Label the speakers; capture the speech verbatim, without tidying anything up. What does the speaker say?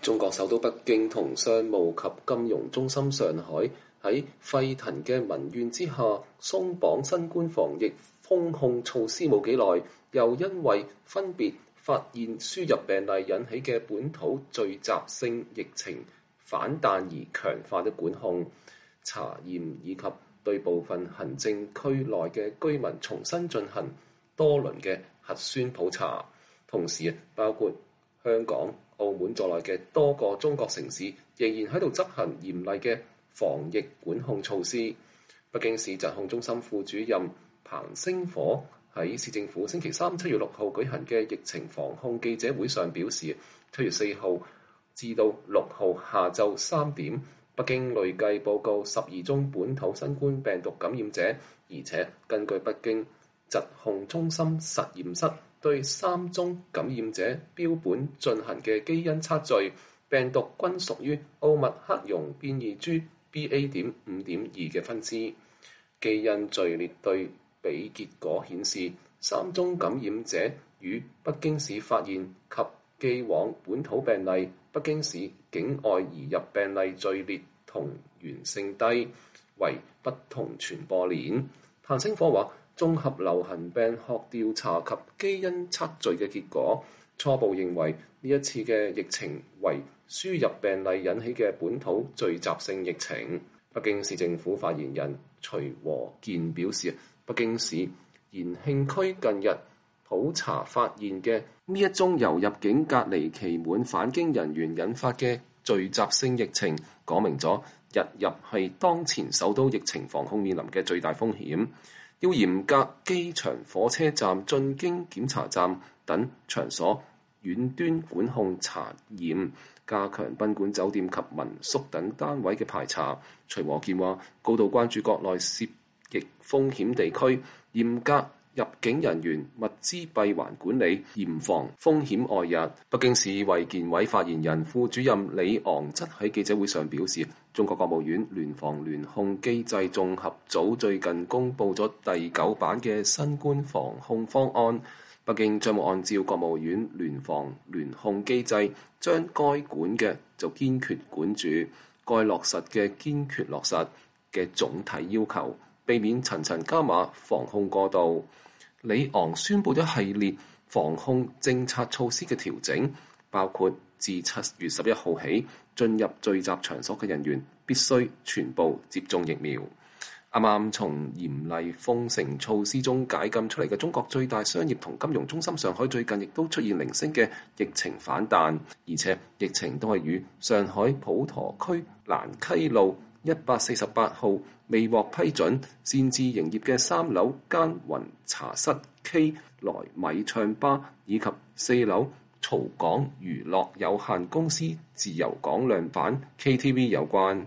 Speaker 1: 中國首都北京同商務及金融中心上海喺沸騰嘅民怨之下，鬆綁新冠防疫封控措施冇幾耐，又因為分別發現輸入病例引起嘅本土聚集性疫情反彈而強化的管控、查驗以及對部分行政區內嘅居民重新進行多輪嘅核酸普查，同時包括香港、澳門在內嘅多個中國城市仍然喺度執行嚴厲嘅防疫管控措施。北京市疾控中心副主任彭星火喺市政府星期三七月六號舉行嘅疫情防控記者會上表示，七月四號至到六號下晝三點，北京累計報告十二宗本土新冠病毒感染者，而且根據北京疾控中心實驗室對三宗感染者標本進行嘅基因測序，病毒均屬於奧密克戎變異株 B A 點五點二嘅分支。基因序列對比結果顯示，三宗感染者與北京市發現及既往本土病例、北京市境外移入病例序列同源性低，為不同傳播鏈。彭星火話，綜合流行病學調查及基因測序嘅結果，初步認為呢一次嘅疫情為輸入病例引起嘅本土聚集性疫情。北京市政府發言人徐和建表示，北京市延慶區近日普查發現嘅呢一宗由入境隔離期滿返京人員引發嘅聚集性疫情，講明咗日入係當前首都疫情防控面臨嘅最大風險。要嚴格機場、火車站、進京檢查站等場所遠端管控查驗，加強賓館、酒店及民宿等單位嘅排查。徐和建話，高度關注國內涉疫風險地區，嚴格入境人員物資閉環管理，嚴防風險外溢。北京市衛健委發言人、副主任李昂則喺記者會上表示，中國國務院聯防聯控機制綜合組最近公布咗第九版嘅新冠防控方案，北京將會按照國務院聯防聯控機制，將該管嘅就堅決管住，該落實嘅堅決落實嘅總體要求，避免層層加碼防控過度。李昂宣布咗系列防控政策措施嘅調整，包括自七月十一號起，進入聚集場所嘅人員必須全部接種疫苗。啱啱從嚴厲封城措施中解禁出嚟嘅中國最大商業同金融中心上海，最近亦都出現零星嘅疫情反彈，而且疫情都係與上海普陀區蘭溪路一百四十八號未獲批准擅自營業嘅三樓間雲茶室 K 來米唱吧以及四樓曹港娛樂有限公司自由港量販 K T V 有關。